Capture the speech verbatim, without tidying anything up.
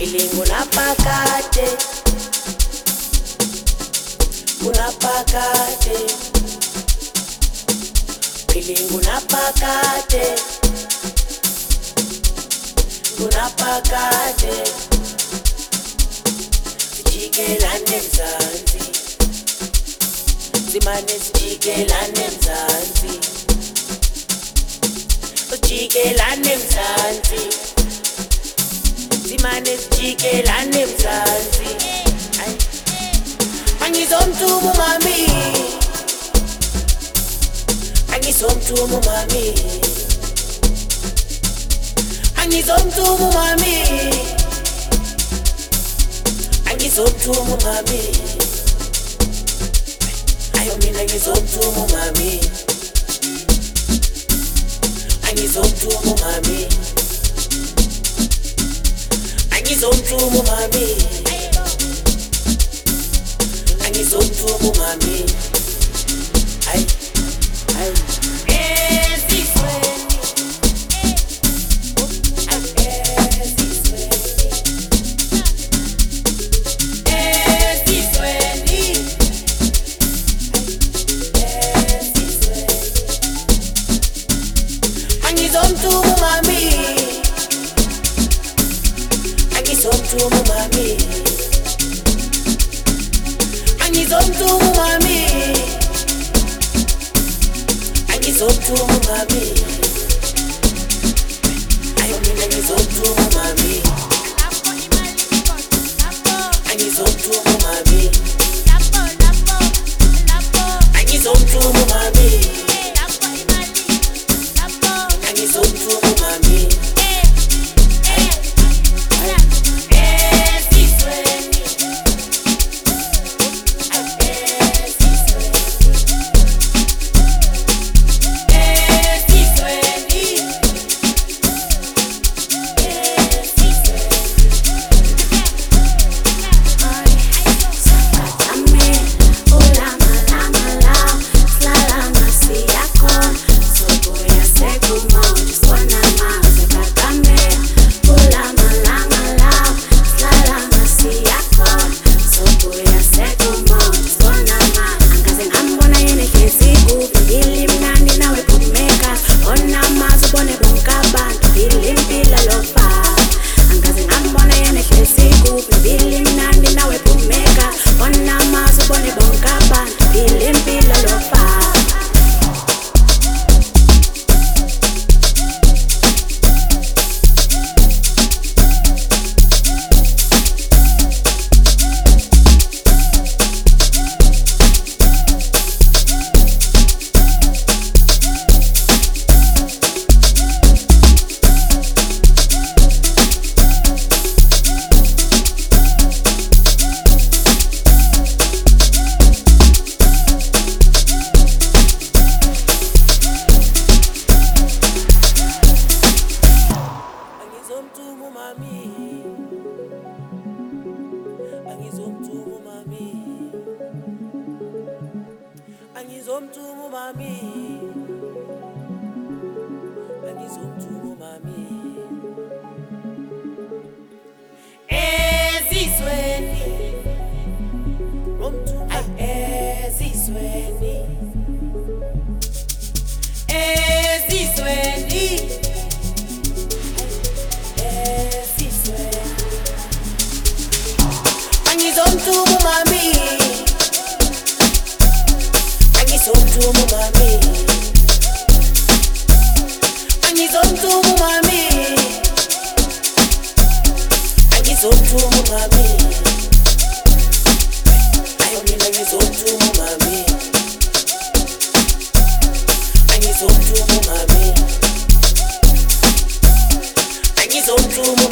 feeling unapakate, unapakate, feeling unapakate, unapakate, sijikelane mzansi, simane sijikelane mzansi, sijikelane mzansi, simane sijikelane mzansi. Angizomthumu mami, angizomthumu mami, angizomthumu mami, angizomthumu mami, ayo mina ngizomthumu mami, angizomthumu mami, angizomthumu mami, angizomthumu mami, ay ay ezisweni, ezisweni, ezisweni, angizomthumu mami, angizomthumu mami, angizomthumu mami, angizomthumu mami, ayo mina ngizomthumu mami, angizomthumu mami, angizomthumu mami, angizomthumu mami. Angizomthumu mami, angizomthumu mami, angizomthumu mami, angizomthumu mami. Ezisweni, ngomthumu ezisweni, ezisweni. Angizomthumu mami, angizomthumu mami, angizomthumu mami, angizomthumu mami, ayo mina ngizomthumu mami, angizomthumu mami, angizomthumu